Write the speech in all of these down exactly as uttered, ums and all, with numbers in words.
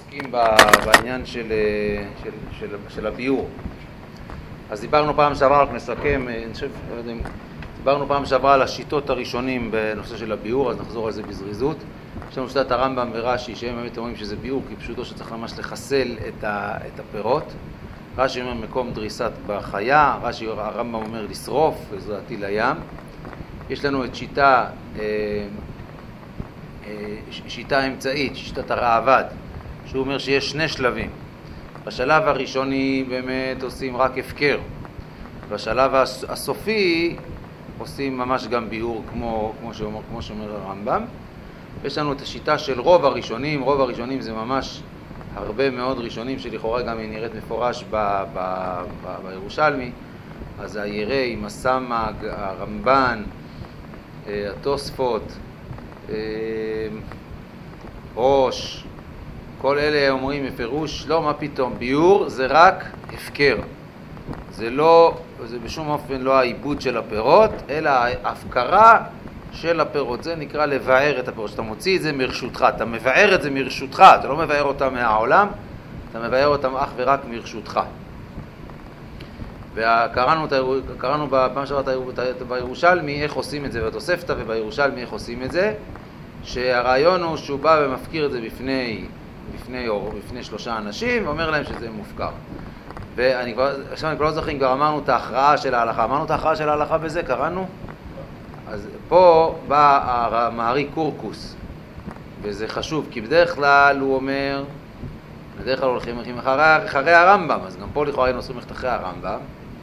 עוסקים בעניין של, של, של, של הביור. אז דיברנו פעם שעברה, רק נסכם, אני חושב, דיברנו פעם שעברה על השיטות הראשונים בנושא של הביור, אז נחזור על זה בזריזות. יש לנו שיטת הרמב"ם ורש"י, שהם באמת אומרים שזה ביור, כי פשוטו שצריך ממש לחסל את, ה, את הפירות. רש"י אומר מקום דריסת בחיה, רש"י, הרמב"ם אומר לשרוף, וזה להטיל לים. יש לנו את שיטה, אה, אה, שיטה אמצעית, שיטת הרעב"ד, שהוא אומר שיש שני שלבים. בשלב הראשוני באמת עושים רק הפקר. בשלב הסופי עושים ממש גם ביור, כמו, כמו שאומר, כמו שאומר הרמב"ם. יש לנו את השיטה של רוב הראשונים, רוב הראשונים זה ממש הרבה מאוד ראשונים שלכאורה גם היא נראית מפורש ב, ב, ב, בירושלמי. אז הירי, מסמג, הרמב"ן, התוספות, ראש, כל אלה אומרים בפירוש, לא, מה פתאום, ביור זה רק הפקר. זה לא, זה בשום אופן לא העיבוד של הפירות, אלא ההפקרה של הפירות. זה נקרא לבאר את הפירות. שאתה מוציא את זה מרשותך, אתה מבאר את זה מרשותך, אתה לא מבאר אותם מהעולם, אתה מבאר אותם אך ורק מרשותך. וקראנו, קראנו בפעם שעברה בירושלמי איך עושים את זה בתוספתא, ובירושלמי איך עושים את זה, שהרעיון הוא שהוא בא ומפקיר את זה בפני, בפני אור, בפני שלושה אנשים, ואומר להם שזה מופקר. ואני כבר, עכשיו אני כבר לא זוכר, כבר אמרנו את ההכרעה של ההלכה, אמרנו את ההכרעה של ההלכה בזה, קראנו? אז פה בא המארי קורקוס, וזה חשוב, כי בדרך כלל הוא אומר, בדרך כלל הולכים אחרי, אחרי הרמב"ם, אז גם פה לכאורה היינו עושים ללכת אחרי הרמב"ם.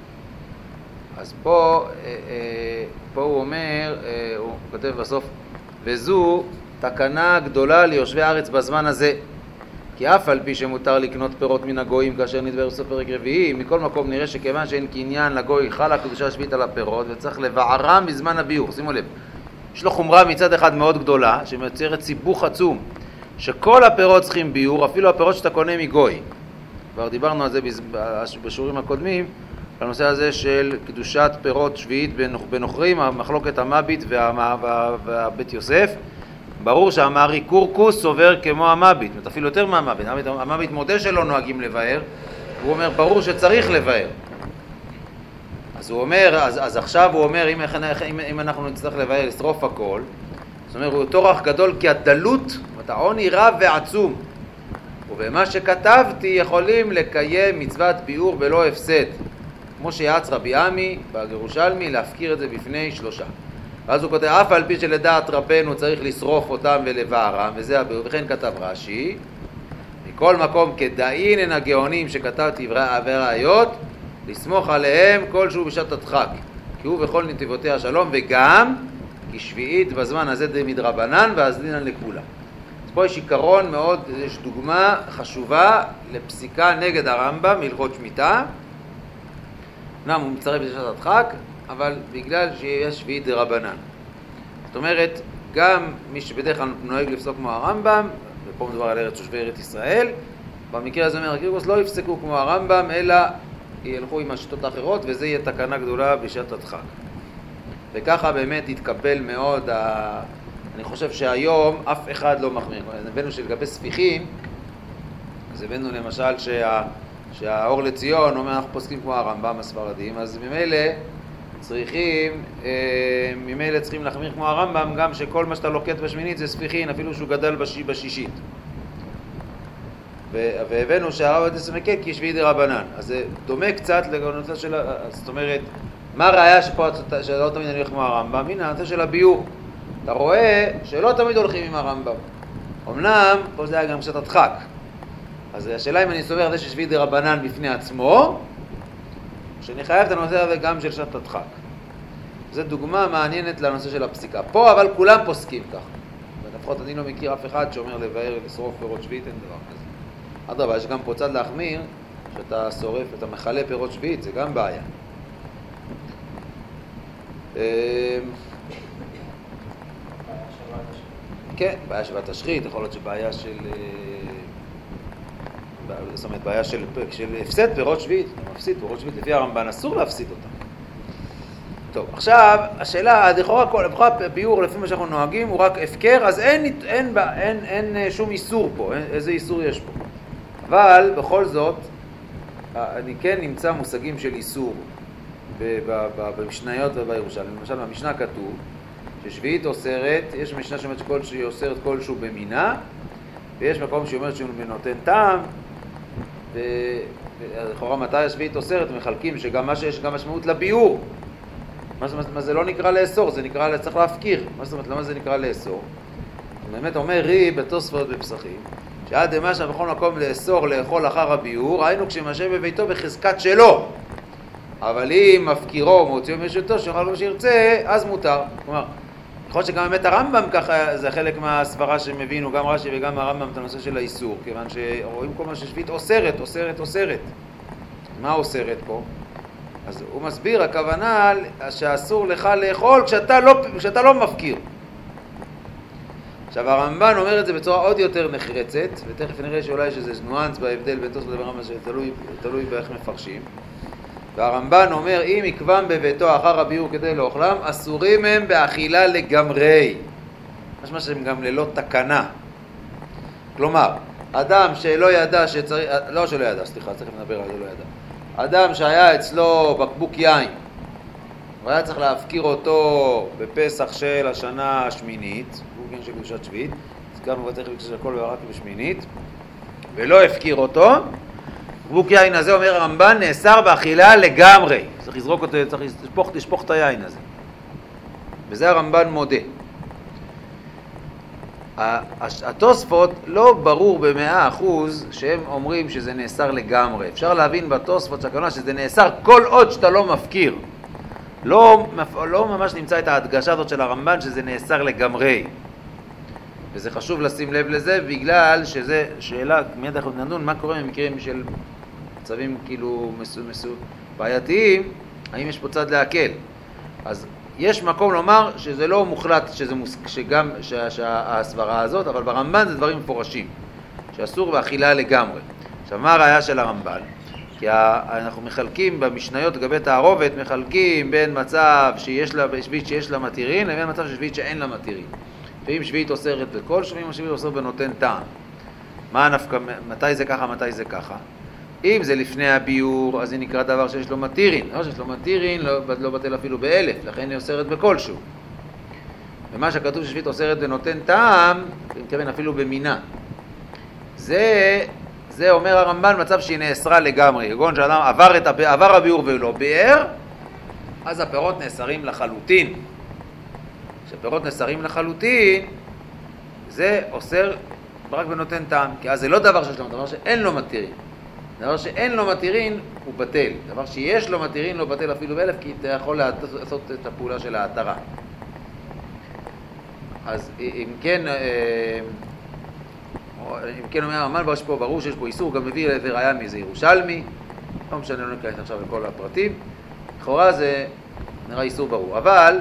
אז פה, פה הוא אומר, הוא כותב בסוף, וזו תקנה גדולה ליושבי הארץ בזמן הזה, כי אף על פי שמותר לקנות פירות מן הגויים כאשר נדבר בסוף פרק רביעי, מכל מקום נראה שכיוון שאין קניין לגוי חלה קדושה שביעית על הפירות וצריך לבערם בזמן הביור. שימו לב, יש לו חומרה מצד אחד מאוד גדולה שמייצרת סיבוך עצום, שכל הפירות צריכים ביור, אפילו הפירות שאתה קונה מגוי. כבר דיברנו על זה בשיעורים הקודמים, על הנושא הזה של קדושת פירות שביעית בנוכרים, המחלוקת המבית והבית יוסף. ברור שהמארי קורקוס סובר כמו המבית, אפילו יותר מהמבית. המבית מודה שלא נוהגים לבאר, הוא אומר ברור שצריך לבאר. אז הוא אומר, אז, אז עכשיו הוא אומר, אם, אם, אם אנחנו נצטרך לבאר, לשרוף הכל, זאת אומרת, הוא טורח גדול כי הדלות, העוני רב ועצום, ובמה שכתבתי יכולים לקיים מצוות ביאור בלא הפסד, כמו שיעץ רבי עמי בירושלמי להפקיר את זה בפני שלושה. ואז הוא כותב, אף על פי שלדעת רבנו צריך לשרוף אותם ולבערם, וזה הביאור, וכן כתב רש"י, מכל מקום כדאין הן הגאונים שכתבתי וראיות, לסמוך עליהם כל שהוא בשעת הדחק, כי הוא בכל נתיבותי השלום, וגם כי שביעית בזמן הזה די מדרבנן ואזלינן לכולה. אז פה יש עיקרון מאוד, יש דוגמה חשובה לפסיקה נגד הרמב"ם מהלכות שמיטה. נעם הוא מצטרף בשעת הדחק, אבל בגלל שיש שביעית דרבנן. זאת אומרת, גם מי שבדרך כלל נוהג לפסוק כמו הרמב"ם, ופה מדובר על ארץ תושבי ארץ ישראל, במקרה הזה אומר קירקוס לא יפסקו כמו הרמב"ם, אלא ילכו עם השיטות האחרות, וזה יהיה תקנה גדולה בשעת הדחק. וככה באמת יתקבל מאוד, ה... אני חושב שהיום אף אחד לא מחמיר. הבאנו שלגבי ספיחים, אז הבאנו למשל שה... שהאור לציון אומר אנחנו פוסקים כמו הרמב"ם הספרדים, אז ממילא צריכים, ממילא צריכים להחמיר כמו הרמב"ם, גם שכל מה שאתה לוקט בשמינית זה ספיחין, אפילו שהוא גדל בש... בשישית. והבאנו שהרב עובדיה יוסף מקל כי שביעי דרבנן. אז זה דומה קצת לנושא של, זאת אומרת, מה הראיה שפה שלא תמיד אני הולך כמו הרמב"ם? הנה, הנושא של הביור. אתה רואה שלא תמיד הולכים עם הרמב"ם. אמנם, פה זה היה גם קצת הדחק. אז השאלה אם אני סובר זה ששביעי דרבנן בפני עצמו, שאני חייב את הנושא הזה גם של שעת הדחק. זו דוגמה מעניינת לנושא של הפסיקה. פה אבל כולם פוסקים כך. ולפחות אני לא מכיר אף אחד שאומר לבאר, לשרוף פירות שביעית, אין דבר כזה. אדרבה, יש גם פה צד להחמיר, שאתה שורף, אתה מחלה פירות שביעית, זה גם בעיה. כן, בעיה של התשחית, יכול להיות שבעיה של... זאת אומרת, בעיה של, של הפסד פירות שביעית, מפסיד פירות שביעית, לפי הרמב"ן אסור להפסיד אותם. טוב, עכשיו, השאלה, לכאורה כל, לכאורה ביור, לפי מה שאנחנו נוהגים, הוא רק הפקר, אז אין, אין, אין, אין, אין שום איסור פה, אין, איזה איסור יש פה? אבל בכל זאת, אני כן נמצא מושגים של איסור במשניות ובירושלים. למשל, במשנה כתוב ששביעית אוסרת, יש משנה שאומרת שהיא אוסרת כלשהו במינה, ויש מקום שאומרת שהוא נותן טעם, ולכאורה מתי השביעית אוסרת, מחלקים שגם מה שיש גם משמעות לביאור. מה, מה, מה זה לא נקרא לאסור, זה נקרא, צריך להפקיר. מה זאת אומרת, למה זה נקרא לאסור? באמת אומר רי בתוספות בפסחים, שעד דמשמע בכל מקום לאסור לאכול אחר הביאור, היינו כשמשב בביתו בחזקת שלו. אבל אם מפקירו מוציאו מרשותו, שיאכל מה שירצה, אז מותר. כלומר, יכול להיות שגם באמת הרמב"ם ככה, זה חלק מהסברה שהם הבינו, גם רש"י וגם הרמב"ם, את הנושא של האיסור, כיוון שרואים כל מה ששביעית אוסרת, אוסרת, אוסרת. מה אוסרת פה? אז הוא מסביר, הכוונה שאסור לך לאכול כשאתה לא, כשאתה לא מפקיר. עכשיו הרמב"ן אומר את זה בצורה עוד יותר נחרצת, ותכף נראה שאולי יש איזה נואנס בהבדל בין תוספות לרמב"ם שתלוי תלוי באיך מפרשים. והרמב"ן אומר, אם יקבם בביתו אחר הביאור כדי לאוכלם, אסורים הם באכילה לגמרי. משמע שהם גם ללא תקנה. כלומר, אדם שלא ידע שצריך, לא שלא ידע, סליחה, צריך לדבר על זה, לא ידע. אדם שהיה אצלו בקבוק יין, הוא היה צריך להפקיר אותו בפסח של השנה השמינית, הוא כן של קדושת שביעית, הזכרנו בתכף שהכל רק בשמינית, ולא הפקיר אותו, בקבוק יין הזה, אומר הרמב"ן, נאסר באכילה לגמרי. צריך לזרוק אותו, צריך לשפוך, לשפוך את היין הזה. וזה הרמב"ן מודה. התוספות לא ברור במאה אחוז שהם אומרים שזה נאסר לגמרי. אפשר להבין בתוספות שהכוונה שזה נאסר כל עוד שאתה לא מפקיר. לא, לא ממש נמצא את ההדגשה הזאת של הרמב"ן שזה נאסר לגמרי. וזה חשוב לשים לב לזה בגלל שזה שאלה, מיד אנחנו נדון מה קורה במקרים של מצבים כאילו מסו, מסו, בעייתיים, האם יש פה צד להקל. אז יש מקום לומר שזה לא מוחלט שזה מוס, שגם שה, שהסברה הזאת, אבל ברמב"ן זה דברים מפורשים, שאסור באכילה לגמרי. עכשיו מה הראיה של הרמב"ן? כי אנחנו מחלקים במשניות לגבי תערובת, מחלקים בין מצב שיש לה, שביעית שיש לה מתירין, לבין מצב של שביעית שאין לה מתירין. ואם שביעית אוסרת בכל, ואם שביעית אוסרת בנותן טעם. מה הנפקא, מתי זה ככה, מתי זה ככה? אם זה לפני הביאור, אז זה נקרא דבר שיש לו מתירין. לא שיש לו מתירין, לא, לא בטל אפילו באלף, לכן היא אוסרת בכלשהו. ומה שכתוב ששביעית אוסרת ונותן טעם, אני מתכוון אפילו במינה. זה, זה אומר הרמב"ן מצב שהיא נאסרה לגמרי. כגון שאדם עבר, את, עבר הביאור ולא ביאר, אז הפירות נאסרים לחלוטין. כשפירות נאסרים לחלוטין, זה אוסר רק ונותן טעם. כי אז זה לא דבר שיש לו, דבר שאין לו מתירין. דבר שאין לו מתירין הוא בטל. דבר שיש לו מתירין לא בטל אפילו באלף, כי אתה יכול לעשות את הפעולה של ההתרה. אז אם כן, אם כן אומר הרמב"ן, יש פה ברור שיש פה איסור, גם מביא איזה ראיה מאיזה ירושלמי, לא משנה, לא ניכנס עכשיו לכל הפרטים. לכאורה זה נראה איסור ברור, אבל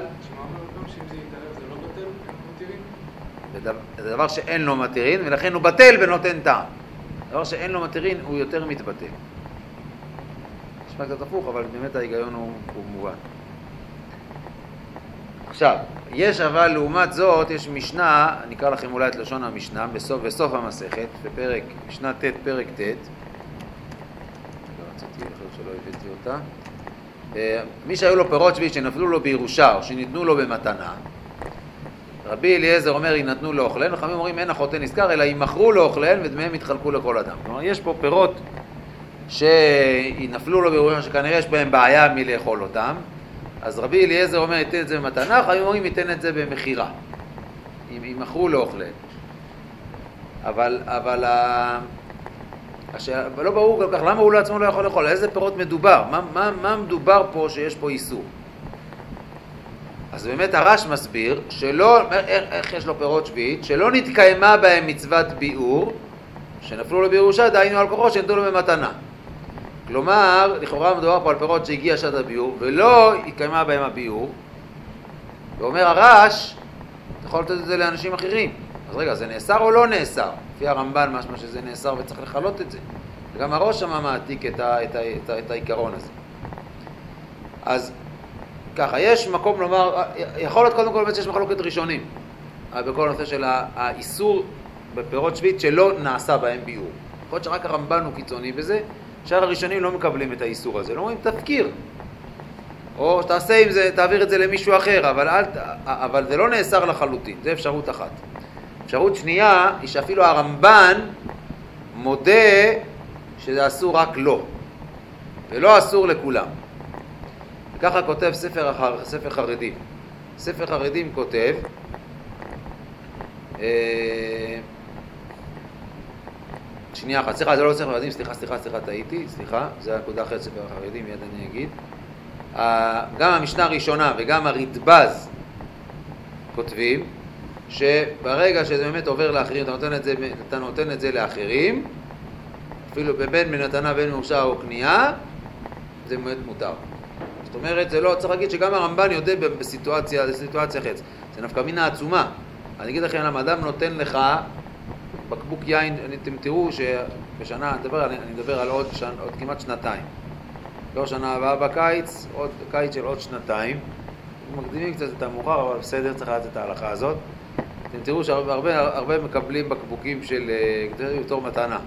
זה דבר שאין לו מתירין, ולכן הוא בטל ונותן טעם. דבר שאין לו מתירין הוא יותר מתבטל. נשמע קצת הפוך, אבל באמת ההיגיון הוא, הוא מובן. עכשיו, יש אבל לעומת זאת, יש משנה, אני אקרא לכם אולי את לשון המשנה, בסוף, בסוף המסכת, בפרק, משנה ט' פרק ט', לא רציתי, יכול שלא הבאתי אותה. מי שהיו לו פירות שביעית שנפלו לו בירושה או שניתנו לו במתנה, רבי אליעזר אומר, יינתנו לאוכלן, וחכמים אומרים, אין החוטא נזכר, אלא ימכרו לאוכלן ודמיהם יתחלקו לכל אדם. כלומר, יש פה פירות שנפלו לו בירושה, שכנראה יש בהם בעיה מלאכול אותם, אז רבי אליעזר אומר, ייתן את זה במתנה, חכמים אומרים, ייתן את זה במחירה. ימכרו לאוכלן. אבל, אבל, השאלה, לא ברור כל כך, למה הוא לעצמו לא יכול לאכול? איזה פירות מדובר? מה, מה, מה מדובר פה שיש פה איסור? אז באמת הרש מסביר שלא, איך, איך יש לו פירות שביעית, שלא נתקיימה בהם מצוות ביאור, שנפלו לו בירושה, דהיינו על כוחו שנתנו לו במתנה. כלומר, לכאורה מדובר פה על פירות שהגיע שעת הביאור, ולא התקיימה בהם הביאור, ואומר הרש, אתה יכול לתת את זה לאנשים אחרים. אז רגע, זה נאסר או לא נאסר? לפי הרמב"ן משמע שזה נאסר וצריך לחלות את זה. וגם הראש שמה מעתיק את, ה, את, ה, את, ה, את העיקרון הזה. אז ככה, יש מקום לומר, יכול להיות קודם כל באמת שיש מחלוקת ראשונים, בכל הנושא של האיסור בפירות שביעית שלא נעשה בהם ביאור. יכול להיות שרק הרמב"ן הוא קיצוני בזה, שאר הראשונים לא מקבלים את האיסור הזה, לא אומרים תפקיר. או תעשה עם זה, תעביר את זה למישהו אחר, אבל, אל, אבל זה לא נאסר לחלוטין, זה אפשרות אחת. אפשרות שנייה היא שאפילו הרמב"ן מודה שזה אסור רק לו, ולא אסור לכולם. וככה כותב ספר, ספר חרדים. ספר חרדים כותב, אה, שנייה אחת, סליחה, זה לא ספר חרדים, סליחה, סליחה, סליחה, טעיתי, סליחה, זה הנקודה אחרת ספר החרדים, מיד אני אגיד. גם המשנה הראשונה וגם הרדב"ז כותבים שברגע שזה באמת עובר לאחרים, אתה נותן את זה, אתה נותן את זה לאחרים, אפילו בין מנתנה בין מאושר או קנייה, זה באמת מותר. זאת אומרת, זה לא, צריך להגיד שגם הרמב"ן יודע בסיטואציה, בסיטואציה חץ. זה נפקא מינה עצומה. אני אגיד לכם, למה אדם נותן לך בקבוק יין, אתם תראו שבשנה, אני מדבר, אני מדבר על עוד, שנ, עוד כמעט שנתיים. לא שנה הבאה בקיץ, עוד קיץ של עוד שנתיים. מקדימים קצת את המאוחר, אבל בסדר, צריך לדעת את ההלכה הזאת. אתם תראו שהרבה הרבה מקבלים בקבוקים של יותר מתנה.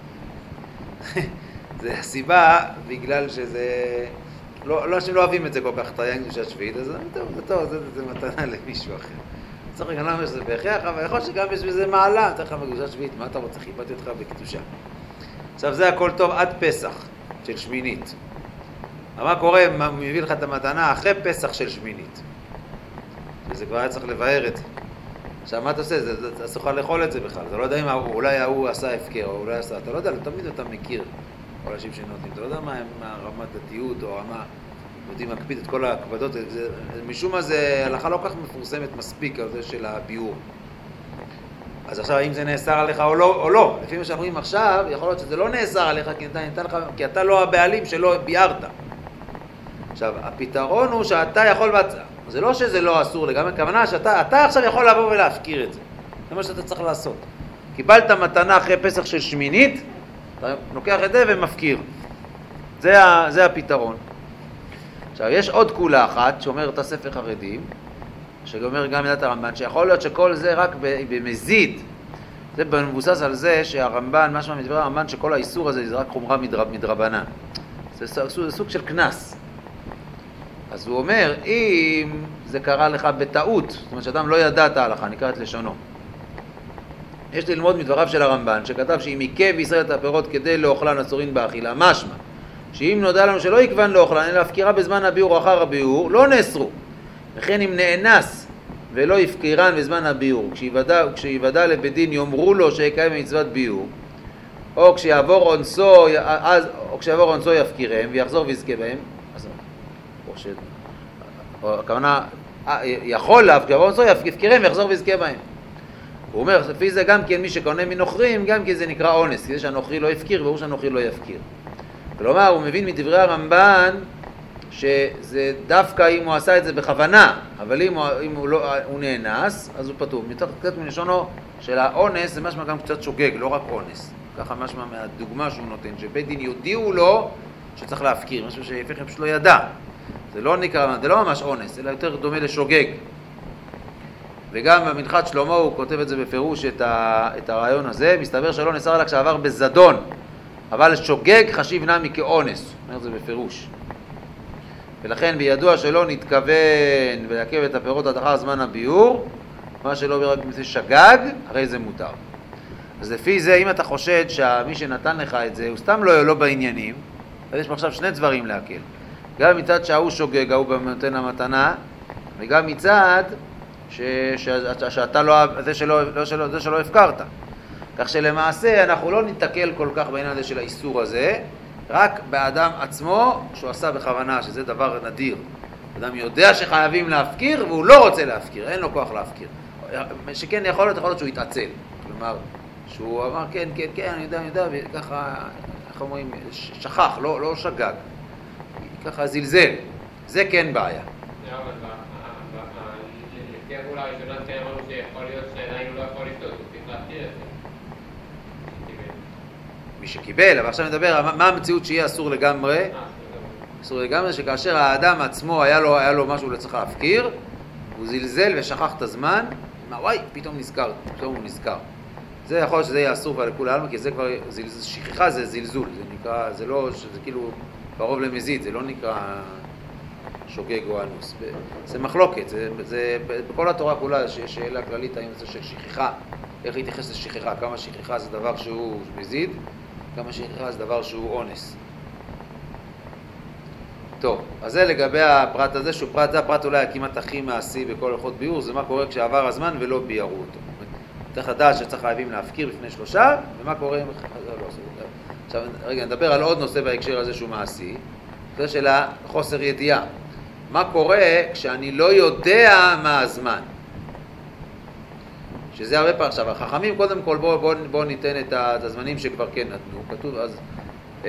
זה הסיבה בגלל שזה... לא, לא אנשים לא אוהבים את זה כל כך, את היין קדושת שביעית, אז טוב, זה טוב, זה, זה מתנה למישהו אחר. צריך רגע למה שזה בהכרח, אבל יכול שגם יש בזה מעלה, צריך לך בקדושת שביעית, מה אתה רוצה? חיבדתי אותך בקדושה. עכשיו זה הכל טוב עד פסח של שמינית. אבל מה קורה אם הוא מביא לך את המתנה אחרי פסח של שמינית? וזה כבר היה צריך לבאר את זה. עכשיו מה אתה עושה? אתה צריך לאכול את זה בכלל. אתה לא יודע אם אולי הוא עשה הפקר או אולי עשה, אתה לא יודע, תמיד אתה מכיר אנשים שנותנים. אתה לא יודע מה רמת דתיות או רמה, יודעים להקפיד את כל ההקפדות. משום מה זה הלכה לא כך מפורסמת מספיק על זה של הביאור. אז עכשיו האם זה נאסר עליך או לא, או לא. לפי מה שאנחנו רואים עכשיו, יכול להיות שזה לא נאסר עליך כי אתה, ניתן לך, כי אתה לא הבעלים שלא ביארת. עכשיו, הפתרון הוא שאתה יכול, בצ... זה לא שזה לא אסור לגמרי, הכוונה שאתה אתה עכשיו יכול לבוא ולהפקיר את זה. זה מה שאתה צריך לעשות. קיבלת מתנה אחרי פסח של שמינית, אתה לוקח את זה ומפקיר. זה, ה... זה הפתרון. עכשיו, יש עוד כולה אחת שאומר את הספר חרדים, שאומר גם מידת הרמב"ן, שיכול להיות שכל זה רק במזיד. זה מבוסס על זה שהרמב"ן, משמע מדבר הרמב"ן, שכל האיסור הזה זה רק חומרה מדרב, מדרבנן. זה, זה סוג של כנס. אז הוא אומר, אם זה קרה לך בטעות, זאת אומרת שאדם לא ידע את ההלכה, נקרא את לשונו. יש ללמוד מדבריו של הרמב"ן, שכתב שאם עיכב ישראל את הפירות כדי לאוכלן אסורין באכילה, משמע, שאם נודע לנו שלא יכוון לאוכלן, אלא הפקירה בזמן הביאור או אחר הביאור, לא נאסרו. וכן אם נאנס ולא יפקירן בזמן הביאור, כשיוודע לבית דין יאמרו לו שיקיים מצוות ביאור, או כשיעבור עונשו, אז, או כשיעבור עונשו יפקירם ויחזור ויזכה בהם, אז או ש... או הכוונה, יכול להפקיר, אבל עונשו יפקירם ויחזור ויזכה בהם. הוא אומר, לפי זה גם כן מי שקונה מנוכרים, גם כי זה נקרא אונס, כדי שהנוכרי לא יפקיר, ברור שהנוכרי לא יפקיר. כלומר, הוא מבין מדברי הרמב"ן, שזה דווקא אם הוא עשה את זה בכוונה, אבל אם הוא, אם הוא, לא, הוא נאנס, אז הוא פטור. מתוך קצת מלשונו של האונס, זה משמע גם קצת שוגג, לא רק אונס. ככה משמע מהדוגמה שהוא נותן, שבית דין יודיעו לו שצריך להפקיר, משהו שהפך פשוט לא ידע. זה לא נקרא, זה לא ממש אונס, אלא יותר דומה לשוגג. וגם במנחת שלמה הוא כותב את זה בפירוש, את, ה, את הרעיון הזה, מסתבר שלא נאסר עליו כשעבר בזדון, אבל שוגג חשיב נמי כאונס, אומר זה בפירוש. ולכן בידוע שלא נתכוון ולעכב את הפירות עד אחר זמן הביאור, מה שלא רק בזה שגג, הרי זה מותר. אז לפי זה, אם אתה חושד שמי שנתן לך את זה, הוא סתם לא, לא בעניינים, אז יש עכשיו שני דברים להקל. גם מצד שההוא שוגג, ההוא נותן המתנה, וגם מצד ש, ש, ש, שאתה לא, זה שלא, לא, שלא, זה שלא הפקרת. כך שלמעשה אנחנו לא נתקל כל כך בעניין הזה של האיסור הזה, רק באדם עצמו שהוא עשה בכוונה, שזה דבר נדיר. אדם יודע שחייבים להפקיר והוא לא רוצה להפקיר, אין לו כוח להפקיר. שכן יכול להיות, יכול להיות שהוא יתעצל. כלומר, שהוא אמר כן, כן, כן, אני יודע, אני יודע, וככה, איך אומרים, שכח, לא, לא שגג. ככה זלזל. זה כן בעיה. לא, אבל לפי הגאולה הראשונה כן אמרנו שיכול להיות שעדיין הוא לא יכול לשתות, הוא צריך להפקיר את זה. מי שקיבל, אבל עכשיו נדבר, מה המציאות שיהיה אסור לגמרי? אסור לגמרי שכאשר האדם עצמו היה לו, היה לו משהו לצריך להפקיר, הוא זלזל ושכח את הזמן, מה וואי, פתאום נזכר, פתאום הוא נזכר. זה יכול להיות שזה יהיה אסור לכולם, כי זה כבר, שכחה זה זלזול, זה נקרא, זה לא, זה כאילו קרוב למזיד, זה לא נקרא שוגג או אנוס. זה מחלוקת, זה, זה, בכל התורה כולה יש שאלה כללית האם זה של שכחה, איך להתייחס לשכחה, כמה שכחה זה דבר שהוא מזיד, כמה שכחה זה דבר שהוא אונס. טוב, אז זה לגבי הפרט הזה, שהוא פרט, זה הפרט אולי כמעט הכי מעשי בכל הלכות ביור, זה מה קורה כשעבר הזמן ולא ביארו אותו. צריך לדעת שצריך חייבים להפקיר בפני שלושה, ומה קורה אם... עכשיו, רגע, נדבר על עוד נושא בהקשר הזה שהוא מעשי, זה של החוסר ידיעה. מה קורה כשאני לא יודע מה הזמן? שזה הרבה פעם. עכשיו, החכמים קודם כל, בואו בוא, בוא ניתן את הזמנים שכבר כן נתנו. כתוב, אז... אה,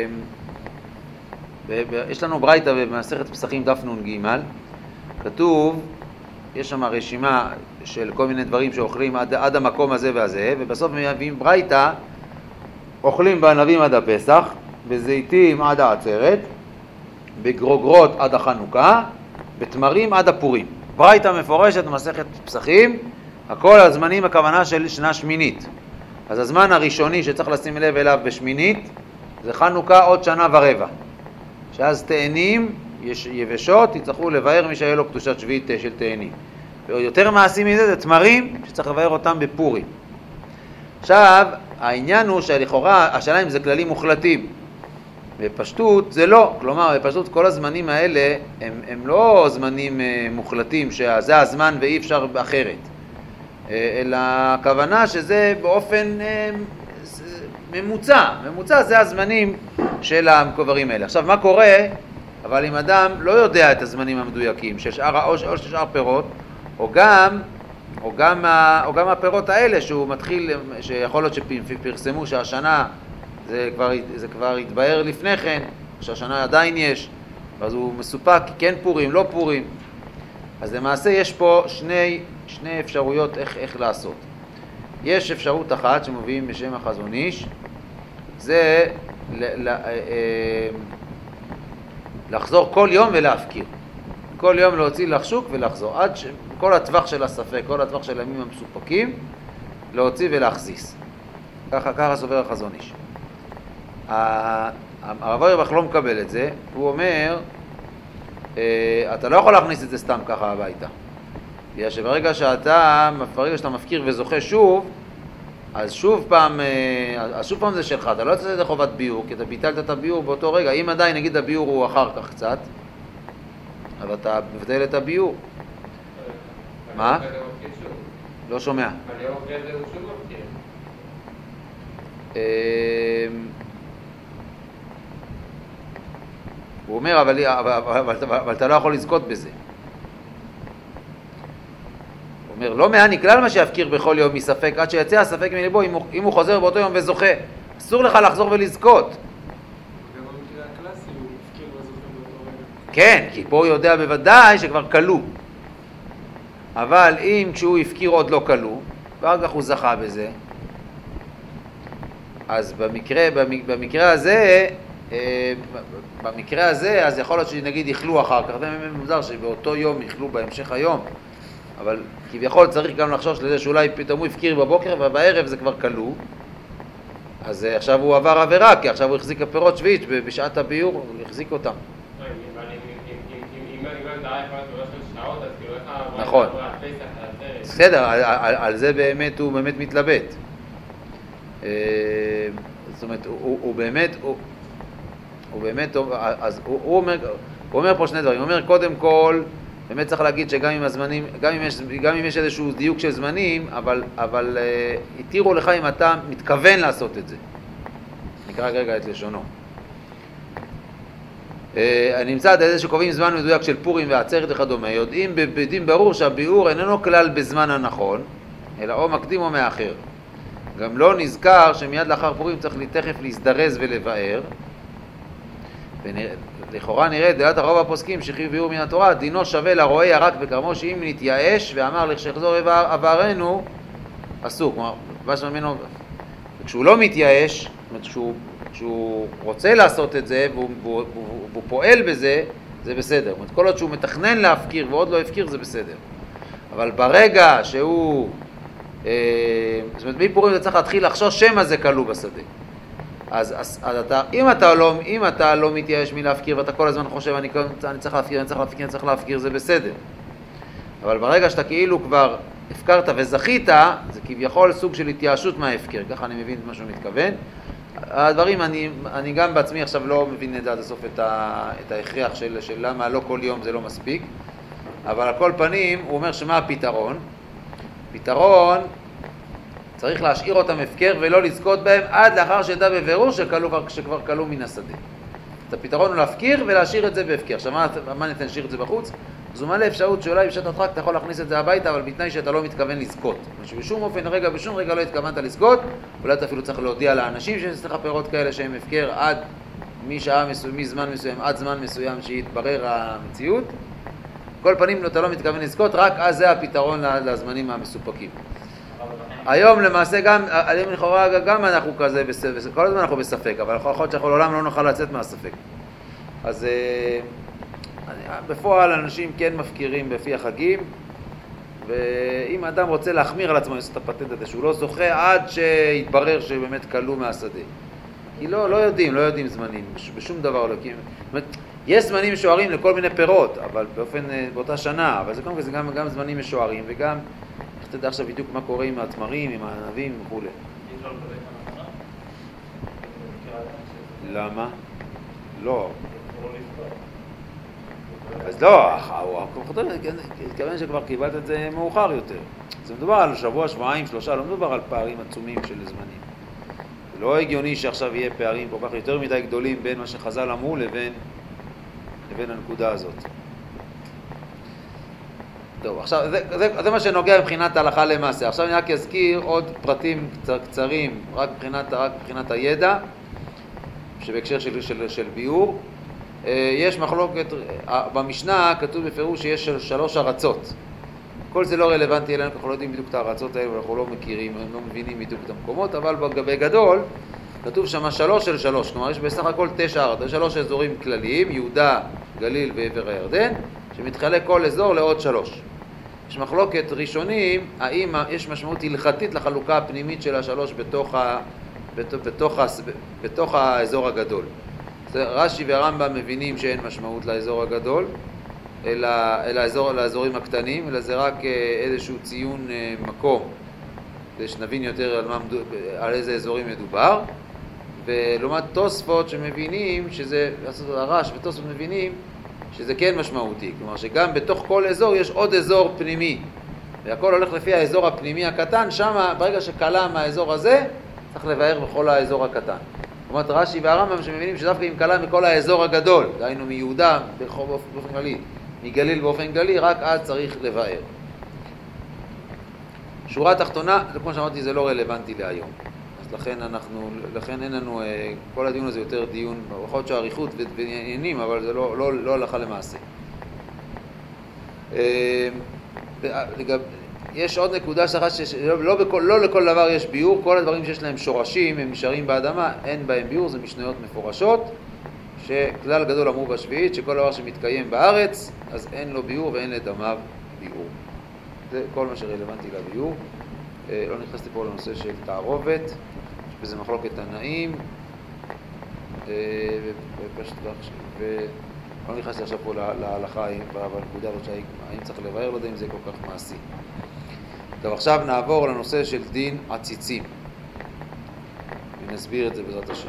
יש לנו ברייתא במסכת פסחים דף נ"ג, כתוב, יש שם רשימה של כל מיני דברים שאוכלים עד, עד המקום הזה והזה, ובסוף מביאים ברייתא, אוכלים בענבים עד הפסח, בזיתים עד העצרת, בגרוגרות עד החנוכה, בתמרים עד הפורים. ברייתא מפורשת במסכת פסחים, הכל הזמנים הכוונה של שנה שמינית. אז הזמן הראשוני שצריך לשים לב אליו בשמינית, זה חנוכה עוד שנה ורבע. שאז תאנים יבשות יצטרכו לבאר מי שהיה לו קדושת שביעית של תאנים. ויותר מעשי מזה זה תמרים שצריך לבאר אותם בפורים. עכשיו, העניין הוא שלכאורה, השאלה אם זה כללים מוחלטים. בפשטות זה לא. כלומר, בפשטות כל הזמנים האלה הם, הם לא זמנים מוחלטים שזה הזמן ואי אפשר אחרת. אלא הכוונה שזה באופן ממוצע. ממוצע זה הזמנים של המקוברים האלה. עכשיו, מה קורה? אבל אם אדם לא יודע את הזמנים המדויקים של שאר, או, או של שאר פירות, או גם, או גם, או גם הפירות האלה שהוא מתחיל, שיכול להיות שפרסמו שהשנה זה כבר, זה כבר התבהר לפני כן, שהשנה עדיין יש, אז הוא מסופק, כן פורים, לא פורים. אז למעשה יש פה שני, שני אפשרויות איך, איך לעשות. יש אפשרות אחת שמביאים בשם החזון איש, זה ל, ל, אה, לחזור כל יום ולהפקיר. כל יום להוציא לחשוק ולחזור. עד כל הטווח של הספק, כל הטווח של הימים המסופקים, להוציא ולהחזיס. ככה, ככה סובר החזון איש. הרב אוירבך לא מקבל את זה, הוא אומר, אתה לא יכול להכניס את זה סתם ככה הביתה. בגלל שברגע שאתה, ברגע שאתה מפקיר וזוכה שוב, אז שוב פעם, אז שוב פעם זה שלך, אתה לא יוצא את זה חובת ביור, כי אתה ביטלת את הביור באותו רגע. אם עדיין נגיד הביור הוא אחר כך קצת, אבל אתה מבטל את הביור. מה? לא שומע. אבל יום אחרי זה הוא שוב מפקיר. הוא אומר, אבל, אבל, אבל, אבל, אבל אתה לא יכול לזכות בזה. הוא אומר, לא מעני כלל מה שיפקיר בכל יום מספק, עד שיצא הספק מליבו, אם הוא, אם הוא חוזר באותו יום וזוכה. אסור לך לחזור ולזכות. גם במקרה הקלאסי הוא מפקיר וזוכה באותו רגע. כן, כי פה הוא יודע בוודאי שכבר קלו. אבל אם כשהוא הפקיר עוד לא קלו, ואחר כך הוא זכה בזה, אז במקרה, במקרה הזה, במקרה הזה, אז יכול להיות שנגיד יחלו אחר כך, זה מוזר שבאותו יום יחלו בהמשך היום, אבל כביכול צריך גם לחשוש לזה שאולי פתאום הוא הפקיר בבוקר ובערב זה כבר קלו, אז עכשיו הוא עבר עבירה, כי עכשיו הוא החזיק הפירות שביעית בשעת הביור, הוא החזיק אותם. נכון. בסדר, על זה באמת הוא באמת מתלבט. זאת אומרת, הוא באמת, הוא באמת, אז הוא אומר, הוא אומר פה שני דברים. הוא אומר, קודם כל, באמת צריך להגיד שגם עם הזמנים, גם אם יש, גם אם יש איזשהו דיוק של זמנים, אבל, אבל התירו לך אם אתה מתכוון לעשות את זה. נקרא רגע את לשונו. נמצא עד איזה שקובעים זמן מדויק של פורים ועצרת וכדומה, יודעים בדין ברור שהביאור איננו כלל בזמן הנכון, אלא או מקדים או מאחר. גם לא נזכר שמיד לאחר פורים צריך תכף להזדרז ולבאר, ולכאורה נראה דעת הרוב הפוסקים שחיוב ביאור מן התורה, דינו שווה לרועה ירק בקרמו, שאם נתייאש ואמר לכשיחזור עברנו, אסור. כלומר, בש ממנו, כשהוא לא מתייאש, כשהוא, כשהוא רוצה לעשות את זה והוא, והוא, והוא, והוא פועל בזה, זה בסדר. כל עוד שהוא מתכנן להפקיר ועוד לא הפקיר, זה בסדר. אבל ברגע שהוא זאת אומרת, מפורים אתה צריך להתחיל לחשוש שמא זה כלוא בשדה. אז, אז, אז אתה, אם אתה לא, אם אתה לא מתייאש מלהפקיר ואתה כל הזמן חושב, אני, אני צריך להפקיר, אני צריך להפקיר, אני צריך להפקיר, זה בסדר. אבל ברגע שאתה כאילו כבר הפקרת וזכית, זה כביכול סוג של התייאשות מההפקר, ככה אני מבין את מה שהוא מתכוון. הדברים, אני, אני גם בעצמי עכשיו לא מבין את זה עד הסוף את, ה, את ההכרח של, של למה לא כל יום זה לא מספיק, אבל על כל פנים הוא אומר שמה הפתרון? פתרון, צריך להשאיר אותם הפקר ולא לזכות בהם עד לאחר שידע בבירור שכבר כלוא מן השדה. את הפתרון הוא להפקיר ולהשאיר את זה בהפקר. עכשיו מה, מה ניתן להשאיר את זה בחוץ? זו מלא אפשרות שאולי בשעת הדחק אתה יכול להכניס את זה הביתה, אבל בתנאי שאתה לא מתכוון לזכות. שבשום אופן רגע, בשום רגע לא התכוונת לזכות, אולי אתה אפילו צריך להודיע לאנשים שיש לך פירות כאלה שהם הפקר עד משעה מסוים, מזמן מסוים, עד זמן מסוים שיתברר המציאות. כל פנים אתה לא מתכוון לזכות, רק אז זה הפתרון לזמנים המסופקים. היום למעשה גם, היום לכאורה גם אנחנו כזה, כל הזמן אנחנו בספק, אבל יכול להיות שאנחנו לעולם לא נוכל לצאת מהספק. אז בפועל אנשים כן מפקירים בפי החגים, ואם אדם רוצה להחמיר על עצמו, לעשות את הפטנט הזה, שהוא לא זוכה עד שיתברר שבאמת כלוא מהשדה. כי לא, לא יודעים, לא יודעים זמנים, בשום דבר לא. זאת אומרת, יש זמנים משוערים לכל מיני פירות, אבל באופן, באותה שנה, אבל זה, זה גם, גם זמנים משוערים, וגם, איך תדע עכשיו בדיוק מה קורה עם התמרים, עם הענבים וכו'. למה? לא. אז לא, הוא התכוון שכבר קיבלת את זה מאוחר יותר. זה מדובר על שבוע, שבועיים, שלושה, לא מדובר על פערים עצומים של זמנים. זה לא הגיוני שעכשיו יהיה פערים כל כך יותר מדי גדולים בין מה שחז"ל אמרו לבין, לבין הנקודה הזאת. טוב, עכשיו, זה, זה, זה מה שנוגע מבחינת ההלכה למעשה. עכשיו אני רק אזכיר עוד פרטים קצר, קצרים, רק מבחינת, רק מבחינת הידע, שבהקשר של, של, של ביור. יש מחלוקת, במשנה כתוב בפירוש שיש שלוש ארצות. כל זה לא רלוונטי אלינו, אנחנו לא יודעים בדיוק את הארצות האלה, אנחנו לא מכירים, לא מבינים בדיוק את המקומות, אבל בגדול כתוב שם שלוש של שלוש, כלומר יש בסך הכל תשע ארצות, שלוש אזורים כלליים, יהודה, גליל ועבר הירדן, שמתחלק כל אזור לעוד שלוש. יש מחלוקת ראשונים, האם יש משמעות הלכתית לחלוקה הפנימית של השלוש בתוך, ה, בתוך, בתוך, בתוך האזור הגדול. רש"י והרמב"ם מבינים שאין משמעות לאזור הגדול, אלא, אלא האזור, לאזורים הקטנים, אלא זה רק איזשהו ציון מקום, כדי שנבין יותר על, מה, על איזה אזורים מדובר. ולעומת תוספות שמבינים שזה, הרש ותוספות מבינים שזה כן משמעותי, כלומר שגם בתוך כל אזור יש עוד אזור פנימי, והכל הולך לפי האזור הפנימי הקטן, שם ברגע שקלה מהאזור הזה, צריך לבאר בכל האזור הקטן. זאת אומרת, רש"י והרמב"ם שמבינים שדווקא אם קלה מכל האזור הגדול, דהיינו מיהודה באופן כללי, מגליל באופן כללי, רק אז צריך לבאר. שורה תחתונה, כמו שאמרתי, זה לא רלוונטי להיום. אז לכן אנחנו, לכן אין לנו, כל הדיון הזה יותר דיון, יכול להיות שהעריכות ועניינים, אבל זה לא, לא, לא הלכה למעשה. יש עוד נקודה שלך שלא לא בכל, לא לכל דבר יש ביור, כל הדברים שיש להם שורשים, הם נשארים באדמה, אין בהם ביור, זה משניות מפורשות, שכלל גדול אמרו בשביעית, שכל דבר שמתקיים בארץ, אז אין לו ביור ואין לדמיו ביור. זה כל מה שרלוונטי לביור. לא נכנסתי פה לנושא של תערובת, שזה מחלוקת תנאים, ולא נכנסתי עכשיו פה להלכה בנקודה הזאת שהאם צריך לבאר, לא יודע אם זה כל כך מעשי. טוב, עכשיו נעבור לנושא של דין עציצים. ונסביר את זה בעזרת השם.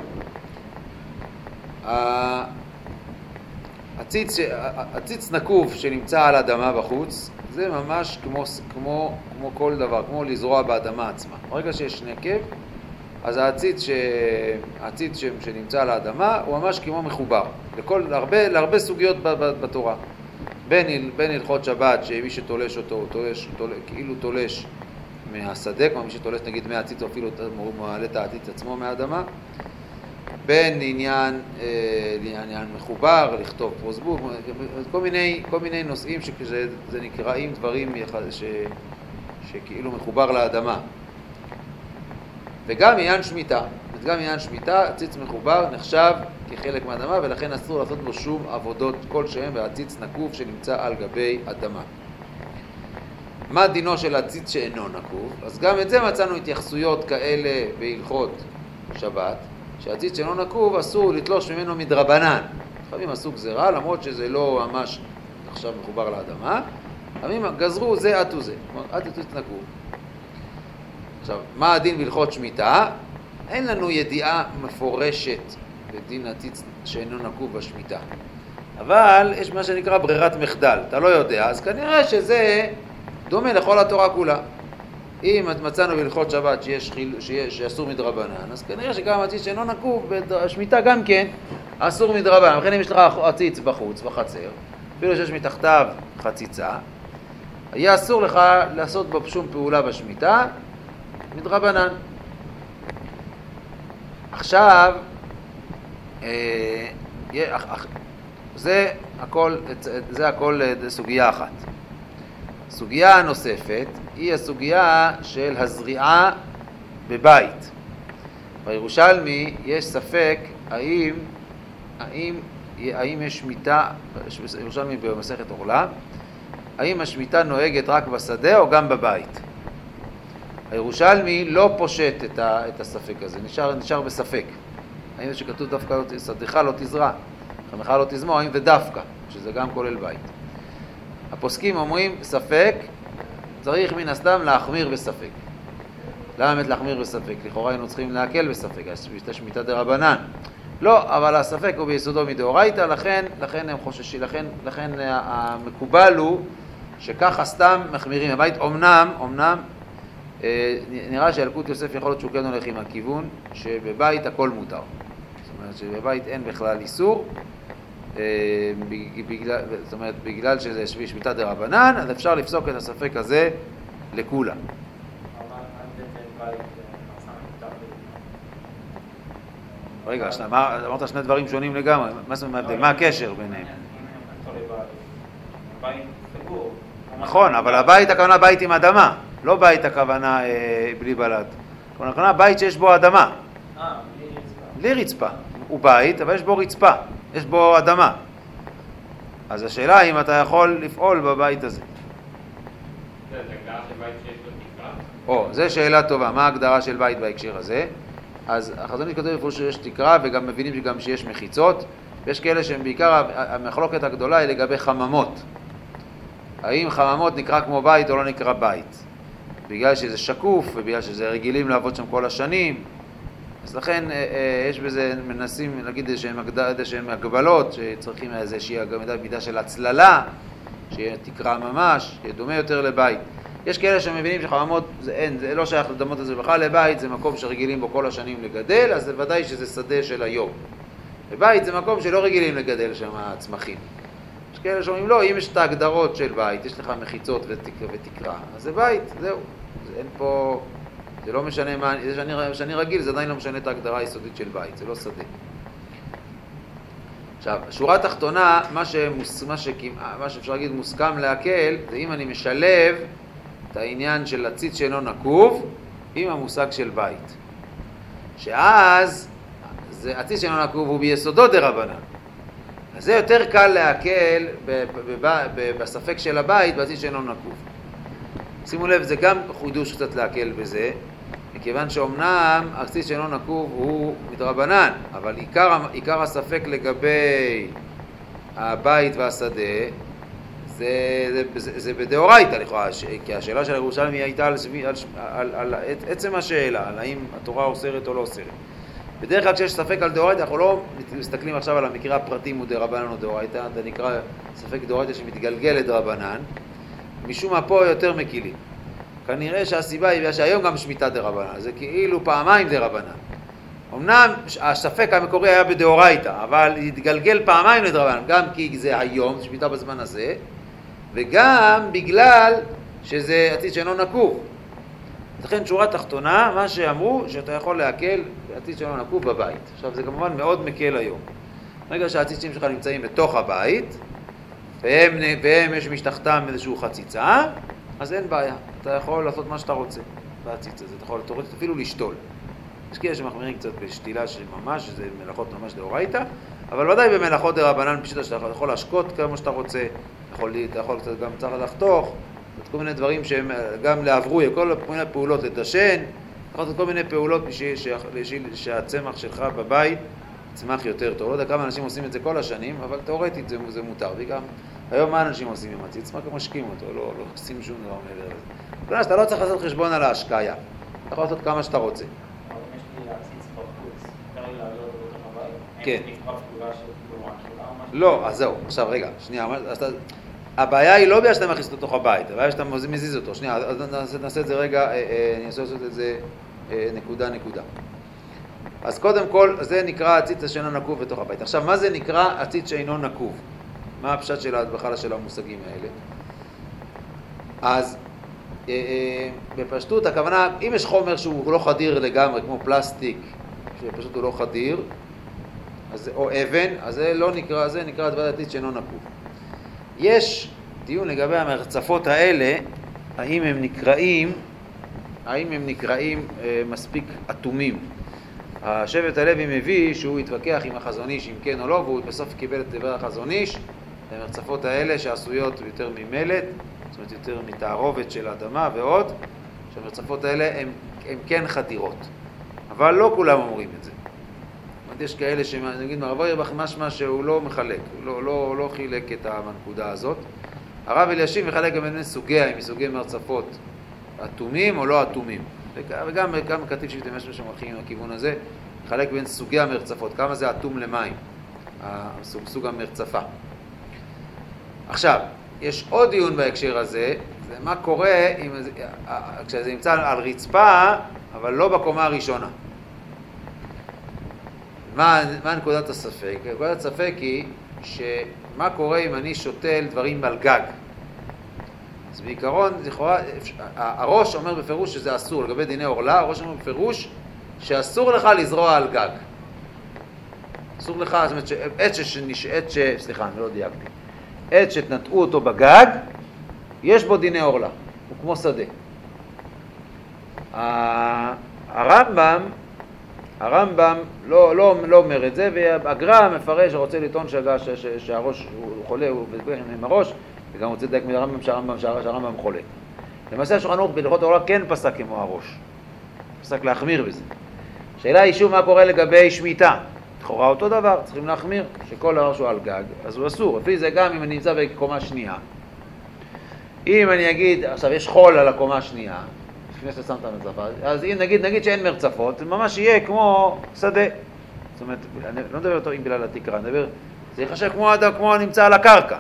הציץ, הציץ נקוב שנמצא על האדמה בחוץ, זה ממש כמו, כמו, כמו כל דבר, כמו לזרוע באדמה עצמה. ברגע שיש נקב, אז העציץ, ש... העציץ ש... שנמצא על האדמה הוא ממש כמו מחובר. לכל, להרבה, להרבה סוגיות בתורה. בין, בין הלכות שבת, שמי שתולש אותו, הוא תולש, תולש, כאילו תולש מהשדה, כמו מי שתולש נגיד מהעציץ, או אפילו מעלה את העציץ עצמו מהאדמה. בין עניין, אה, עניין מחובר, לכתוב פרוסבוק, כל מיני, כל מיני נושאים שזה זה נקראים דברים ש, שכאילו מחובר לאדמה. וגם עניין שמיטה, גם עניין שמיטה, עציץ מחובר נחשב כחלק מהאדמה, ולכן אסור לעשות בו שום עבודות כלשהם, והעציץ נקוב שנמצא על גבי אדמה. מה דינו של הציץ שאינו נקוב? אז גם את זה מצאנו התייחסויות כאלה בהלכות שבת, שהציץ שאינו נקוב אסור לתלוש ממנו מדרבנן. לפעמים עשו גזירה, למרות שזה לא ממש עכשיו מחובר לאדמה, לפעמים גזרו זה עטו זה, עטו ציץ נקוב. עכשיו, מה הדין בהלכות שמיטה? אין לנו ידיעה מפורשת בדין הציץ שאינו נקוב בשמיטה. אבל יש מה שנקרא ברירת מחדל, אתה לא יודע, אז כנראה שזה דומה לכל התורה כולה. אם מצאנו בהלכות שבת שיש חיל, שיש, שאסור מדרבנן, אז כנראה שגם הציץ שאינו נקוב בשמיטה גם כן אסור מדרבנן. לכן אם יש לך הציץ בחוץ, בחצר, אפילו שיש מתחתיו חציצה, יהיה אסור לך לעשות בו שום פעולה בשמיטה מדרבנן. עכשיו, אה, זה הכל, זה הכל סוגיה אחת. סוגיה נוספת היא הסוגיה של הזריעה בבית. בירושלמי יש ספק האם, האם, האם יש שמיטה, בירושלמי במסכת עורלה, האם השמיטה נוהגת רק בשדה או גם בבית. הירושלמי לא פושט את, ה, את הספק הזה, נשאר, נשאר בספק. האם זה שכתוב דווקא שדך לא תזרע, חמך לא תזמור, האם זה דווקא, שזה גם כולל בית. הפוסקים אומרים ספק, צריך מן הסתם להחמיר בספק. למה באמת להחמיר בספק? לכאורה היינו צריכים להקל בספק, יש שמיטה דרבנן. לא, אבל הספק הוא ביסודו מדאורייתא, לכן, לכן הם חוששים, לכן, לכן המקובל הוא שככה סתם מחמירים. הבית אומנם, אומנם, נראה שאלקוט יוסף יכול להיות שהוא כן הולך עם הכיוון שבבית הכל מותר. זאת אומרת שבבית אין בכלל איסור, בגלל, זאת אומרת בגלל שזה שמיטה דרבנן, אז אפשר לפסוק את הספק הזה לכולם. רגע, אמרת שני דברים שונים לגמרי, מה הקשר ביניהם? נכון, אבל הבית הכוונה בית עם אדמה, לא בית הכוונה בלי בלד. הכוונה בית שיש בו אדמה. אה, בלי רצפה. בלי רצפה. הוא בית, אבל יש בו רצפה, יש בו אדמה. אז השאלה היא אם אתה יכול לפעול בבית הזה. זה הגדרה של בית שיש לו תקרה? או, זו שאלה טובה. מה ההגדרה של בית בהקשר הזה? אז החזון איש כותב איפה שיש תקרה, וגם מבינים שגם שיש מחיצות. ויש כאלה שהם בעיקר, המחלוקת הגדולה היא לגבי חממות. האם חממות נקרא כמו בית או לא נקרא בית? בגלל שזה שקוף, ובגלל שזה רגילים לעבוד שם כל השנים. אז לכן יש בזה, מנסים להגיד שהן הגבלות, שצריכים איזושהי מידה של הצללה, שיהיה תקרה ממש, שיהיה דומה יותר לבית. יש כאלה שמבינים שחממות, זה אין, זה לא שייך לדמות הזה בכלל לבית, זה מקום שרגילים בו כל השנים לגדל, אז זה ודאי שזה שדה של היום. ובית זה מקום שלא רגילים לגדל שם הצמחים. יש כאלה שאומרים, לא, אם יש את ההגדרות של בית, יש לך מחיצות ותקרה, ותקרה אז זה בית, זהו. זה אין פה, זה לא משנה מה, זה שאני, שאני רגיל, זה עדיין לא משנה את ההגדרה היסודית של בית, זה לא שדה. עכשיו, שורה תחתונה, מה, שמוס, מה, שכמע, מה שאפשר להגיד מוסכם להקל, זה אם אני משלב את העניין של הציץ שאינו נקוב עם המושג של בית. שאז, זה, הציץ שאינו נקוב הוא ביסודו דרבנן. אז זה יותר קל להקל ב, ב, ב, ב, בספק של הבית בציץ שאינו נקוב. שימו לב, זה גם חידוש קצת להקל בזה, מכיוון שאומנם הציץ שאינו נקוב הוא מדרבנן, אבל עיקר, עיקר הספק לגבי הבית והשדה זה, זה, זה, זה בדאורייתא לכאורה, כי השאלה של הירושלמי הייתה על, על, על, על, על עצם השאלה, על האם התורה אוסרת או לא אוסרת. בדרך כלל כשיש ספק על דאורייתא, אנחנו לא מסתכלים עכשיו על המקרה הפרטים הוא דרבנן או דאורייתא, זה נקרא ספק דאורייתא שמתגלגל לדרבנן, משום מה פה יותר מקילים. כנראה שהסיבה היא שהיום גם שמיטה דרבנן, זה כאילו פעמיים דרבנן. אמנם הספק המקורי היה בדאורייתא, אבל התגלגל פעמיים לדרבנן, גם כי זה היום, שמיטה בזמן הזה, וגם בגלל שזה הציץ שאינו נקוב. לכן שורה תחתונה, מה שאמרו, שאתה יכול להקל הציץ שאינו נקוב בבית. עכשיו זה כמובן מאוד מקל היום. רגע שהציצים שלך נמצאים בתוך הבית, והם, והם יש משתחתם איזשהו חציצה, אז אין בעיה. אתה יכול לעשות מה שאתה רוצה בהציץ הזה. אתה יכול לתורת, אפילו לשתול. יש כאלה שמחמירים קצת בשתילה של ממש, שזה מלאכות ממש דאורייתא, אבל ודאי במלאכות דרבנן פשוט שאתה יכול להשקות כמו שאתה רוצה, אתה יכול, אתה יכול קצת גם צריך לחתוך, כל מיני דברים שהם גם לעברוי, כל מיני פעולות לדשן, לעשות כל מיני פעולות בשביל שהצמח שלך בבית צמח יותר טוב. לא יודע כמה אנשים עושים את זה כל השנים, אבל תיאורטית זה, זה מותר. וגם היום מה אנשים עושים עם הציץ? מה כמו משקיעים אותו, לא, לא עושים שום דבר מעבר לזה. כלומר, שאתה לא צריך לעשות חשבון על ההשקעה. אתה יכול לעשות כמה שאתה רוצה. אבל אם יש לי הציץ בחוץ, אפשר לי לעלות בתוך הבית? כן. אין נקרא פקודה של כאילו משהו, משהו? לא, אז זהו. עכשיו, רגע, שנייה. אז אתה... הבעיה היא לא בגלל שאתה מכניס אותו לתוך הבית, הבעיה שאתה מזיז אותו. שנייה, אז נעשה, נעשה את זה רגע, אני אעשה את זה נקודה נקודה. אז קודם כל, זה נקרא הציץ שאינו נקוב בתוך הבית. עכשיו, מה זה נקרא הציץ שאינו נקוב? מה הפשט של ההדבחה של המושגים האלה? אז אה, אה, בפשטות, הכוונה, אם יש חומר שהוא לא חדיר לגמרי, כמו פלסטיק, שפשוט הוא לא חדיר, אז, או אבן, אז זה לא נקרא, זה נקרא הדברת הציץ שאינו נקוב. יש דיון לגבי המרצפות האלה, האם הם נקראים, האם הם נקראים אה, מספיק אטומים. השבט הלוי מביא שהוא התווכח עם החזון איש אם כן או לא, והוא בסוף קיבל את דבר החזון איש, המרצפות האלה שעשויות יותר ממלט, זאת אומרת יותר מתערובת של האדמה ועוד, שהמרצפות האלה הם, הם כן חדירות, אבל לא כולם אומרים את זה. זאת אומרת, יש כאלה שנגיד מרב אוירבך משמע שהוא לא מחלק, הוא לא, לא, לא חילק את הנקודה הזאת. הרב אלישיב מחלק גם בין סוגיה, אם מסוגי מרצפות אטומים או לא אטומים. וגם, גם כתיב שתמש בשם הולכים עם הכיוון הזה, מחלק בין סוגי המרצפות, כמה זה אטום למים, סוג, סוג המרצפה. עכשיו, יש עוד דיון בהקשר הזה, זה מה קורה אם, כשזה נמצא על רצפה, אבל לא בקומה הראשונה. מה, מה נקודת הספק? נקודת הספק היא שמה קורה אם אני שותל דברים על גג. אז בעיקרון, לכאורה, הראש אומר בפירוש שזה אסור, לגבי דיני אורלה, הראש אומר בפירוש שאסור לך לזרוע על גג. אסור לך, זאת אומרת, עץ שנשעת, ש... סליחה, אני לא דייקתי. עץ שתנטעו אותו בגג, יש בו דיני אורלה, הוא כמו שדה. הרמב"ם, הרמב"ם לא, לא, לא אומר את זה, והגר"א מפרש, רוצה לטעון שהראש הוא חולה, הוא בדקוי עם הראש, וגם רוצה לדייק מהרמב"ם שהרמב"ם, שהרמב"ם חולה. למעשה השולחן ערוך בהלכות אורלה כן פסק כמו הראש. פסק להחמיר בזה. השאלה היא שוב מה קורה לגבי שמיטה. לכאורה אותו דבר, צריכים להחמיר, שכל הראש הוא על גג, אז הוא אסור. לפי זה גם אם אני נמצא בקומה שנייה. אם אני אגיד, עכשיו יש חול על הקומה השנייה, לפני ששמת מרצפה, אז אם נגיד, נגיד שאין מרצפות, זה ממש יהיה כמו שדה. זאת אומרת, אני לא מדבר אותו עם בגלל התקרה, אני מדבר, זה יחשב כמו אדם, כמו נמצא על הקרקע.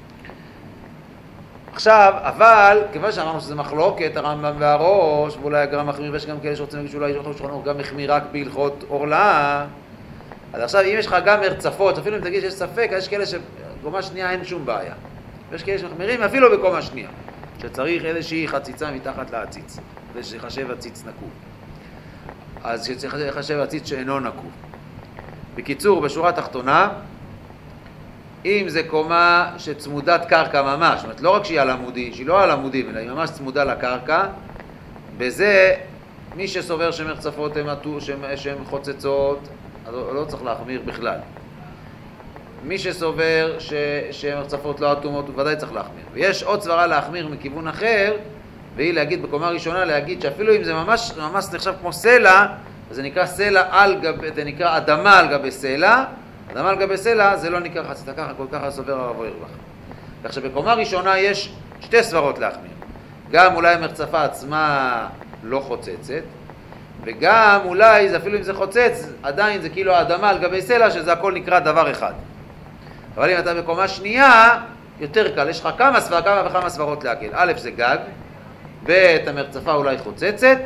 עכשיו, אבל, כיוון שאמרנו שזה מחלוקת, הרמב"ם והראש, ואולי הגר"א מחמיר, ויש גם כאלה שרוצים להגיד שאולי יש שולחן ערוך גם מחמיר רק בהלכות אורלה, אז עכשיו, אם יש לך גם מרצפות, אפילו אם תגיד שיש ספק, יש כאלה שבקומה שנייה אין שום בעיה. ויש כאלה שמחמירים אפילו בקומה שנייה, שצריך איזושהי חציצה מתחת לעציץ, ושחשב עציץ נקוב. אז שצריך לחשב עציץ שאינו נקוב. בקיצור, בשורה התחתונה, אם זה קומה שצמודת קרקע ממש, זאת אומרת, לא רק שהיא על עמודי, שהיא לא על עמודי, אלא היא ממש צמודה לקרקע, בזה מי שסובר שמרצפות שהן חוצצות, אז לא צריך להחמיר בכלל. מי שסובר ש... שמרצפות לא אטומות, הוא ודאי צריך להחמיר. ויש עוד סברה להחמיר מכיוון אחר, והיא להגיד בקומה ראשונה, להגיד שאפילו אם זה ממש, ממש נחשב כמו סלע, אז זה נקרא סלע על גבי, זה נקרא אדמה על גבי סלע, אדמה על גבי סלע זה לא נקרא חציצה, ככה כל כך הסובר הרב אוירבך. כך שבקומה ראשונה יש שתי סברות להחמיר. גם אולי המרצפה עצמה לא חוצצת, וגם אולי, אפילו אם זה חוצץ, עדיין זה כאילו האדמה על גבי סלע, שזה הכל נקרא דבר אחד. אבל אם אתה בקומה שנייה, יותר קל, יש לך כמה סברות, כמה וכמה סברות להקל. א' זה גג, ב' המרצפה אולי חוצצת,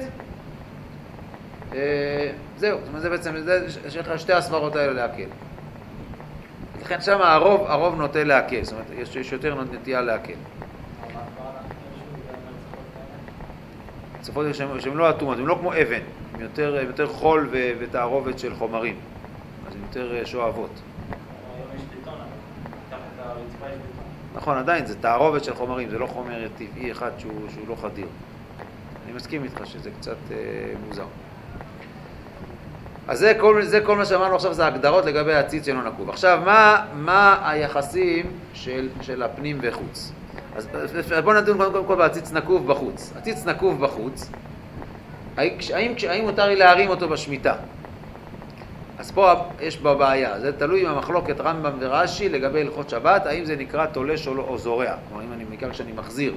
זהו, זאת אומרת, זה בעצם, יש לך שתי הסברות האלה להקל. לכן שם הרוב, הרוב נוטה להקל, זאת אומרת, יש, יש יותר נטייה להקל. מרצפות שהן לא אטומות, הן לא כמו אבן, הן יותר, יותר חול ו- ותערובת של חומרים, אז הן יותר שואבות. נכון, עדיין, זה תערובת של חומרים, זה לא חומר טבעי אחד שהוא, שהוא לא חדיר. אני מסכים איתך שזה קצת אה, מוזר. אז זה כל, זה כל מה שאמרנו עכשיו, זה ההגדרות לגבי הציץ שאינו נקוב. עכשיו, מה, מה היחסים של, של הפנים וחוץ? אז בואו נדון קודם כל בעציץ נקוב בחוץ. עציץ נקוב בחוץ, האם, האם מותר לי להרים אותו בשמיטה? אז פה יש בה בעיה, זה תלוי במחלוקת רמב"ם ורש"י לגבי הלכות שבת, האם זה נקרא תולש או, או זורע, כלומר אם אני מכיר שאני מחזיר.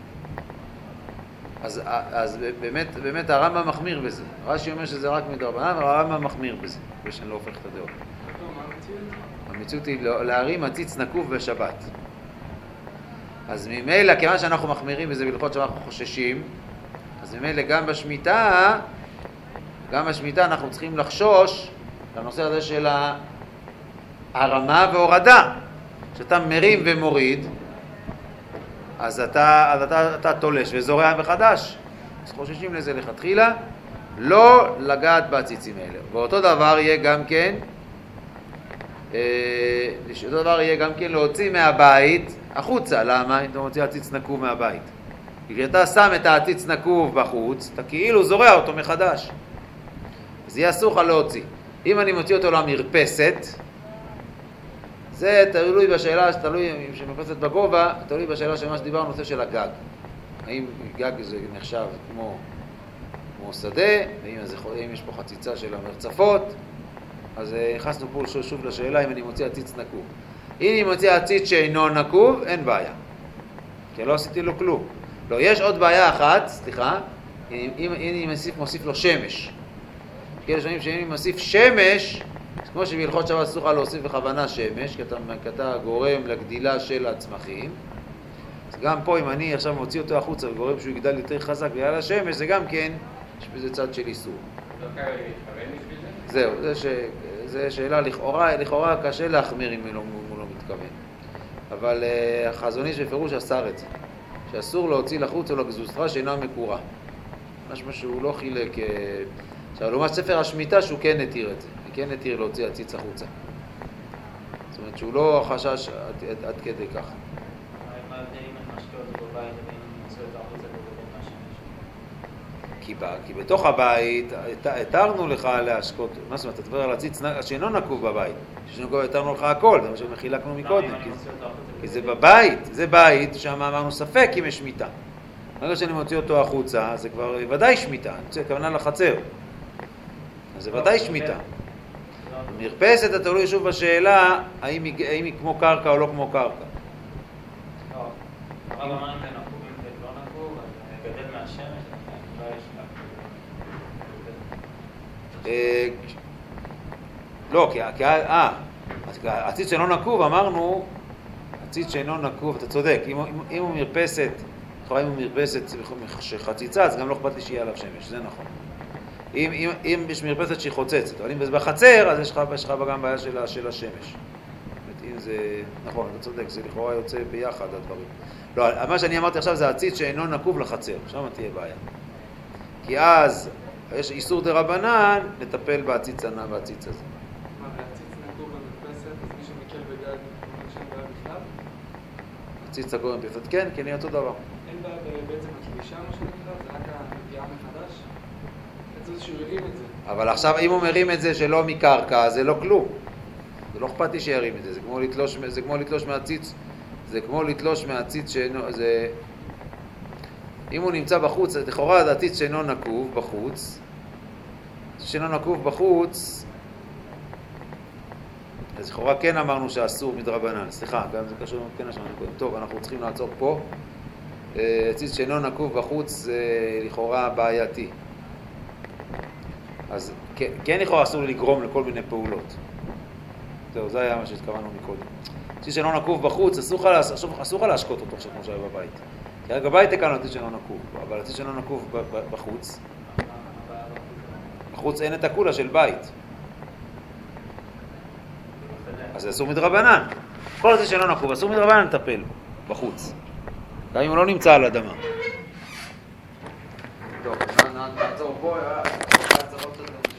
אז, אז באמת, באמת הרמב"ם מחמיר בזה. רש"י אומר שזה רק מדרבנן, אבל הרמב"ם מחמיר בזה, ושאני לא הופך את הדעות. המציאות היא להרים עציץ נקוב בשבת. אז ממילא, כיוון שאנחנו מחמירים בזה בהלכות שאנחנו חוששים, אז ממילא גם בשמיטה, גם בשמיטה אנחנו צריכים לחשוש לנושא הזה של הרמה והורדה. כשאתה מרים ומוריד, אז אתה, אז אתה, אתה תולש וזורע מחדש. אז חוששים לזה לכתחילה, לא לגעת בעציצים האלה. ואותו דבר יהיה גם כן, אה, אותו דבר יהיה גם כן להוציא מהבית החוצה. למה? אם אתה מוציא עציץ נקוב מהבית. כי אתה שם את העציץ נקוב בחוץ, אתה כאילו זורע אותו מחדש. אז יהיה אסור לך להוציא. אם אני מוציא אותו למרפסת, זה תלוי בשאלה, תלוי אם שמרפסת בגובה, תלוי בשאלה של מה שדיברנו, נושא של הגג. האם גג זה נחשב כמו, כמו שדה, ואם זה, אם יש פה חציצה של המרצפות, אז נכנסנו פה שוב, שוב לשאלה אם אני מוציא עציץ נקוב. אם אני מוציא עציץ שאינו נקוב, אין בעיה. כי לא עשיתי לו כלום. לא, יש עוד בעיה אחת, סליחה, אם, אם, אם אני מוסיף, מוסיף לו שמש. כאלה שונים שאם אני מוסיף שמש, כמו שבהלכות שבת אסור לך להוסיף בכוונה שמש, כי אתה, כי אתה גורם לגדילה של הצמחים. אז גם פה אם אני עכשיו מוציא אותו החוצה וגורם שהוא יגדל יותר חזק ויעלה השמש, זה גם כן, יש בזה צד של איסור. לא קרה לי מתכוון בשביל זה? זהו, זה, ש... זה שאלה לכאורה, לכאורה קשה להחמיר אם הוא לא, הוא לא מתכוון. אבל uh, החזון איש בפירוש אסר את זה, שאסור להוציא לחוץ או לגזוזתרה שאינה מקורה. משהו שהוא לא חילק... Uh... עכשיו, לעומת ספר השמיטה שהוא כן נתיר את זה, כן נתיר להוציא עציץ החוצה. זאת אומרת שהוא לא חשש עד, עד, עד כדי כך. מה ההבדלים בין משקאות בבית לבין מוציא אותו החוצה ובבין מהשמש? כי, בה, כי בתוך הבית התרנו לך להשקות, מה זאת אומרת, אתה תדבר על עציץ שאינו נקוב בבית, שאינו נקוב התרנו לך הכל, זה מה שמחילקנו מקודם, כי, כי זה בבית, זה בית שם אמרנו ספק אם יש שמיטה. ברגע שאני מוציא אותו החוצה, זה כבר ודאי שמיטה, אני רוצה כוונה לחצר. אז זה ודאי שמיטה. מרפסת, אתה תלוי שוב בשאלה, האם היא, האם היא כמו קרקע או לא כמו קרקע. לא, הרב אמר אם זה נקוב, אם זה לא נקוב, אז גדל מהשמש, לא יש לה. לא, כי, אה, עציץ שאינו נקוב, אמרנו, עציץ שאינו נקוב, אתה צודק, אם, אם, אם הוא מרפסת, אם הוא מרפסת שחציצה, אז גם לא אכפת לי שיהיה עליו שמש, זה נכון. אם, אם, אם יש מרפסת שהיא חוצצת, אבל אם זה בחצר, אז יש לך, יש לך גם בעיה של, של השמש. אם זה, נכון, אתה צודק, זה לכאורה יוצא ביחד הדברים. לא, מה שאני אמרתי עכשיו זה העציץ שאינו נקוב לחצר, שם תהיה בעיה. כי אז יש איסור דרבנן לטפל בעציץ ענה בעציץ הזה. מה, והעציץ נקוב במרפסת, אז מי שמקל בגג, אומר שאין בעיה בכלל? עציץ נקוב במרפסת, כן, כן, יהיה אותו דבר. אין בעיה בעצם הכבישה, מה שנקרא, זה רק הנגיעה מחדש? זה שהוא ירים את זה. אבל עכשיו אם הוא מרים את זה שלא מקרקע, זה לא כלום. זה לא אכפת לי שירים את זה, זה כמו לתלוש, זה כמו לתלוש מהציץ, זה כמו לתלוש מהציץ שאינו, זה... אם הוא נמצא בחוץ, לכאורה זה עציץ שאינו נקוב בחוץ, שאינו נקוב בחוץ, אז לכאורה כן אמרנו שאסור מדרבנן, סליחה, גם זה קשור, כן השמענו קודם. טוב, אנחנו צריכים לעצור פה. עציץ שאינו נקוב בחוץ זה לכאורה בעייתי. אז כן, כן יכולה אסור לגרום לכל מיני פעולות. זהו, זה היה מה שהתכוונו מקודם. עציץ שאינו נקוב בחוץ, אסור לך להשקות אותו עכשיו כמו שהיה בבית. כי רק בבית הקלנו עציץ שאינו נקוב, אבל עציץ שאינו נקוב בחוץ, בחוץ אין את הקולה של בית. אז זה אסור מדרבנן. כל עציץ שאינו נקוב, אסור מדרבנן לטפל בחוץ. גם אם הוא לא נמצא על אדמה. טוב, נעצור פה, נעצור פה.